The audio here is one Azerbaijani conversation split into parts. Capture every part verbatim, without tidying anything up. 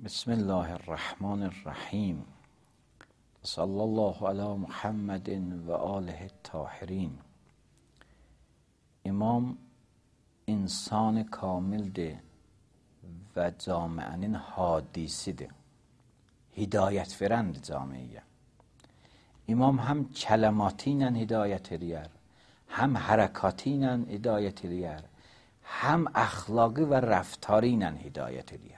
بسم الله الرحمن الرحیم صلی الله علی محمد و آله الطاهرین. امام insan kamildir və camiənin hadisidir. Hidayət verəndir camiyə. İmam həm kələmatı ilə hidayət eləyər, həm hərəkatı ilə hidayət eləyər, həm əxlaqı və rəftarı ilə hidayət eləyər.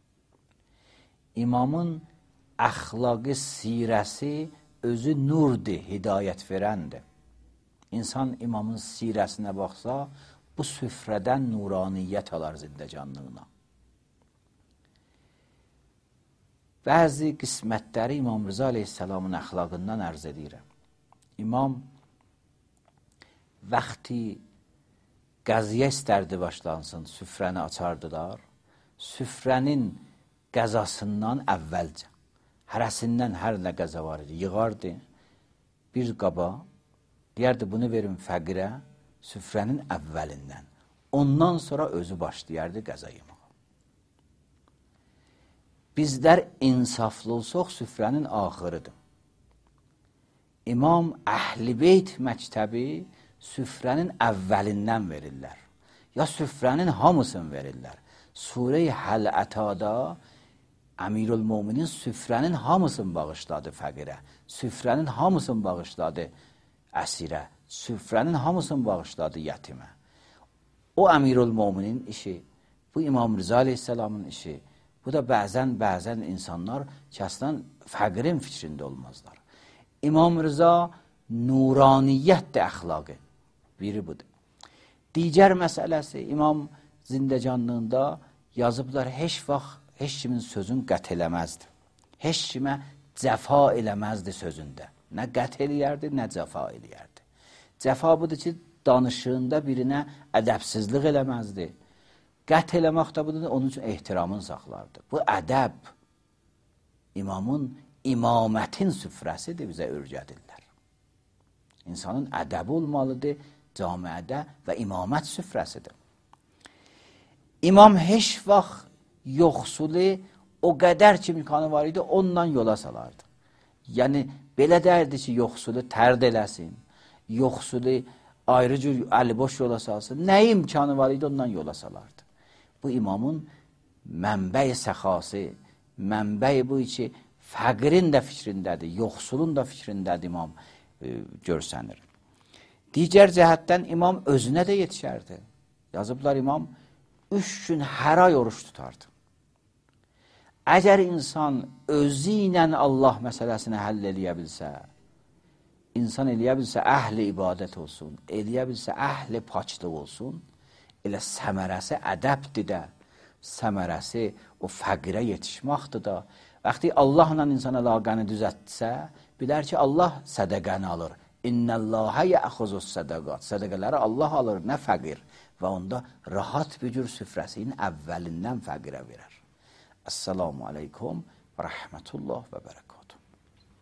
İmamın əxlaqı, sirəsi özü nurdur, hidayət verəndir. İnsan imamın sirəsinə baxsa, bu süfrədən nuraniyyət alar zindəcanlığına. Bəzi qismətləri İmam Rıza Aleyhisselamın əxlaqından ərz edirəm. İmam vaxtı qəziyə istərdi başlansın, süfrəni açardılar. Süfrənin qəzasından əvvəlcə, hərəsindən hər nə qəza var idi, yığardı bir qaba, deyərdi bunu verin fəqirə, süfrənin əvvəlindən. Ondan sonra özü başlayardı qəza yemağa. Bizlər insaflı olsaq, süfrənin axırıdır. İmam Əhl-i Beyt məktəbi süfrənin əvvəlindən verirlər. Ya süfrənin hamısını verirlər. Surə-i Həl-Ətada Əmirül-Möminin süfrənin hamısını bağışladı fəqirə, süfrənin hamısını bağışladı əsirə, süfrənin hamısını bağışladı yetimə. O Əmirül-Möminin işi, bu İmam Rıza Aleyhisselamın işi, bu da bəzən bəzən insanlar ki, əslən fəqirin fikrində olmazlar. İmam Rıza nuraniyyətdir əxlaqı, biri budur. Digər məsələsi, İmam zindəcanlığında yazıblar, heç vaxt heç kimin sözün qət eləməzdi. Heç kimə cəfa eləməzdi sözündə. Nə qət eləyərdi, nə cəfa eləyərdi. Cəfa budur ki, danışığında birinə ədəbsizlik eləməzdi. Qət eləmək də budur, onun üçün ehtiramını saxlardı. Bu ədəb imamın imamətin süfrəsidir, bizə öyrədirlər. İnsanın ədəbi olmalıdır camiədə və imamət süfrəsidir. İmam heç vaxt yoxsulu o qədər ki imkanı var idi, ondan yola salardı. Yəni, belə dərdi ki, yoxsulu tərd eləsin, yoxsulu ayrı cür əliboş yola salsın, nə imkanı var idi, ondan yola salardı. Bu imamın mənbəyi səxası, mənbəyi bu ki, fəqirin də fikrindədir, yoxsulun da fikrindədir imam e, görsənir. Digər cəhətdən imam özünə də yetişərdi. Yazıblar, imam üç gün hər ay oruç tutardı. Əgər insan özü ilə Allah məsələsini həll eləyə bilsə, insan eləyə bilsə əhl-i ibadət olsun, eləyə bilsə əhl-i paçlıq olsun, elə səmərəsi ədəbdir də, səmərəsi o fəqirə yetişməkdir da. Vaxtı Allahla insan əlaqəni düzətsə, bilər ki, Allah sədəqəni alır. İnnəlləhə yəxuzus sədəqat. Sədəqələri Allah alır, nə fəqir. Və onda rahat bir cür süfrəsinin əvvəlindən fəqirə verər. Esselamu aleykum və rəhmətullah və bərəkət.